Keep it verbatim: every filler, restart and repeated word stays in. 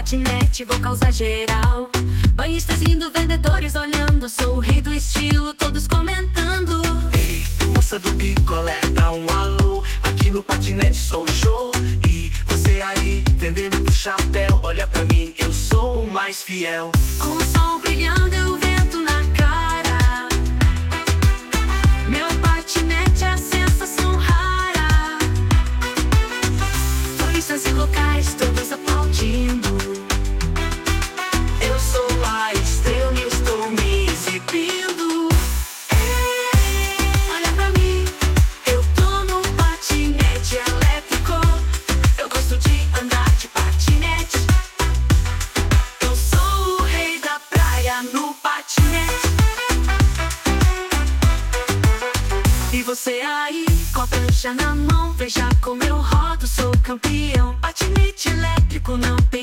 patinete, vou causar geral. Banhistas rindo, vendedores olhando, sou o rei do estilo, todos comentando. Ei, moça do picolé, dá um alô, aqui no patinete sou o show. E você aí, vendendo pro chapéu, olha pra mim, eu sou o mais fiel. Com o sol brilhando e o vento na cara, meu patinete é a sensação rara. Turistas e locais, todos aplaudindo. Eu sou a estrela e estou me exibindo. Ei, olha pra mim, eu tô no patinete elétrico. Eu gosto de andar de patinete. Eu sou o rei da praia no patinete. E você aí, com a prancha na mão, veja como eu rodo, sou campeão. Patinete elétrico não